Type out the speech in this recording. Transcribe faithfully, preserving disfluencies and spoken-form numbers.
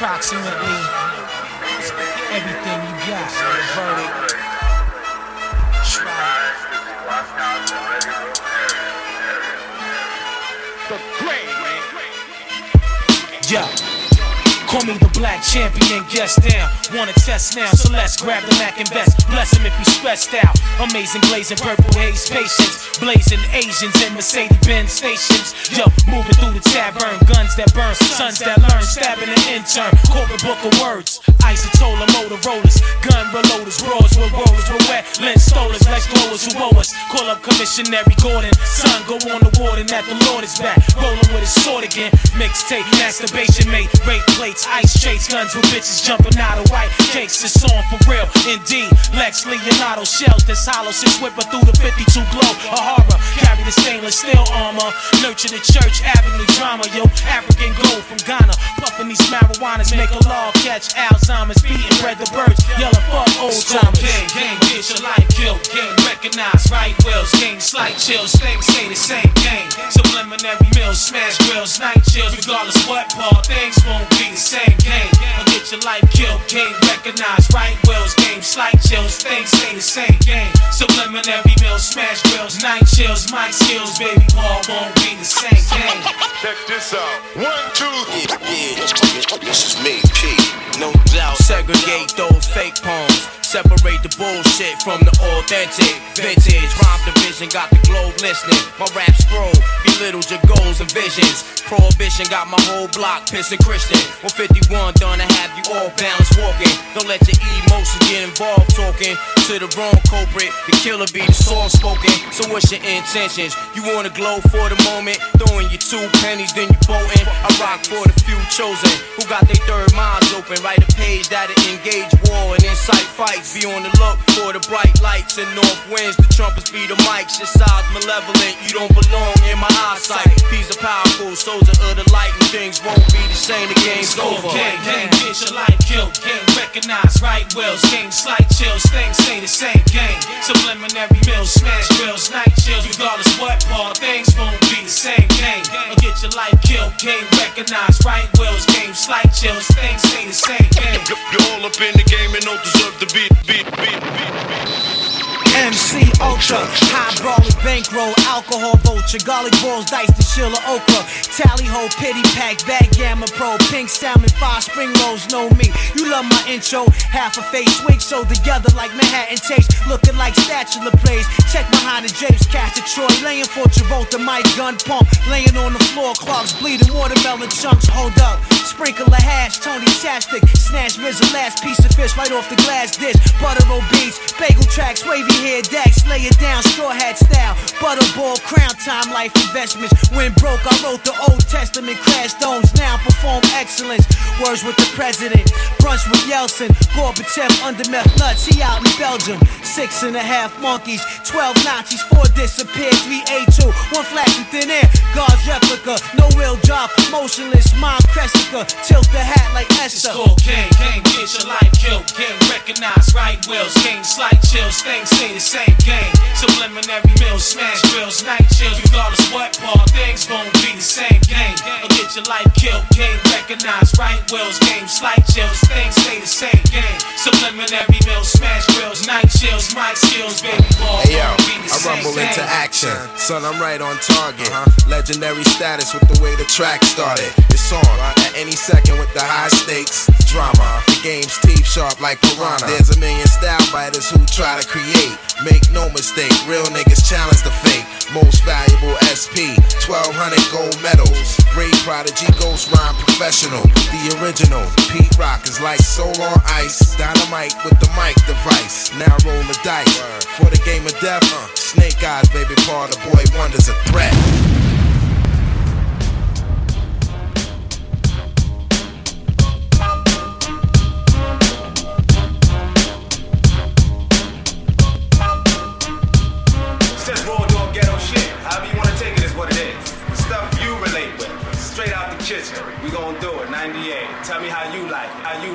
approximately everything you got. Verdict. Try. The great. Yeah. Call me the black champion, guest down. Wanna test now, so let's grab the Mac and vest. Bless him if he's stressed out. Amazing blazing purple haze patience. Blazing Asians in Mercedes-Benz stations. Yo, moving through the tavern. Guns that burn, sons that learn. Stabbing an intern, corporate book of words. Isotola Motorola's, gun reloaders. Brawls with rollers, with wet lens stolers. Lex blowers who owe us. Call up Commissionary Gordon. Son, go on the warden that the Lord is back. Rolling with his sword again. Mixtape, masturbation mate, rape plates. Ice chase guns with bitches jumping out of white cakes. It's on for real, indeed. Lex Leonardo shells that's hollow. Six whipper through the fifty-two glow. A horror, carry the stainless steel armor. Nurture the church avenue drama. Yo, African gold from Ghana. Puffing these marijuanas, make a law catch Alzheimer's. Beating bread the birds, yelling fuck old timers. Gang, gang, get your life killed. Gang, recognize right wills. Gang, slight chills. Things say the same game. Subliminary meals, smash grills, night chills. Regardless what Paul, things won't be the same game. I'll get your life killed. Game recognize right wills. Game slight chills. Things say the same game. Subliminary meals, smash grills, night chills. My skills, baby Paul won't be the same game. Check this out. One, two. Yeah, yeah. This is me, P. No doubt. Segregate those fake poems. Separate the bullshit from the authentic. Vintage rhyme division got the globe listening. My rap scroll belittles your goals and visions. Prohibition got my whole block pissing Christian. one fifty-one done to have you all balanced walking. Don't let your emotions get involved talking to the wrong culprit. The killer be the soft spoken. So what's your intentions? You wanna glow for the moment? Throwing your two pennies, then you bolting. I rock for the few chosen who got their third minds open. Write a page that'll engage war and incite fights. Be on the look for the bright lights and north winds. The trumpets be the mics. Your side's malevolent. You don't belong in my eyesight. He's a powerful soldier of the light, and things won't be the same. The game's over. Gang, gang, get your life killed. Gang, recognize right wills. Game, slight chills. Things say the same game. Subliminary mills, smash grills, night chills. Regardless what Paul, things won't be the same game. I'll get your life killed. Game, recognize right wills. Game, slight chills. Things say the same game. You're all up in the game and don't deserve to be. Beat, beat, beat, beat. M C Ultra, high brawling bankroll, alcohol vulture, garlic balls, dice to Sheila Okra, tally ho, pity pack, backgammon pro, pink salmon, five spring rolls, know me. You love my intro, half a face wig, so together like Manhattan takes, looking like spatula plays. Check behind the drapes, cast Troy, laying for Travolta, my gun pump, laying on the floor, Clark's bleeding, watermelon chunks, hold up. Sprinkle a hash, Tony Chapstick, snatch Riz the last piece of fish right off the glass dish. Butter roll beats, bagel tracks, wavy hair decks, lay it down, straw hat style. Butterball, crown time, life investments. When broke, I wrote the Old Testament, crash domes, now perform excellence. Words with the president, brunch with Yeltsin, Gorbachev under meth nuts, he out in Belgium. Six and a half monkeys, twelve Nazis, four disappeared, three A two, one flash in thin air. God's replica, no wheel drop, motionless, mom Cressica. Tilt the hat like Esther. It's called gang, gang, get your life killed. Gang, recognize right wills. Gang, slight chills, things say the same game. Subliminary mills, smash grills, night chills. Regardless what Paul, things won't be the same game. I'll get your life killed. Gang, recognize right wills. Game, slight chills, things say the same game. Subliminary mills, smash grills, night chills. My skills, baby Paul, hey, yo, won't be the I same rumble game. into action, son, I'm right on target. uh-huh. Legendary status with the way the track started. It's on at any second with the high stakes drama. The game's teeth sharp like piranha. There's a million style biters who try to create. Make no mistake, real niggas challenge the fake. Most valuable S P, twelve hundred gold medals. Ray Prodigy, Ghost Rhyme Professional. The original, Pete Rock is like soul on ice. Dynamite with the mic device. Now roll the dice for the game of death. uh, Snake eyes, baby, Paul, the boy wonder's a threat.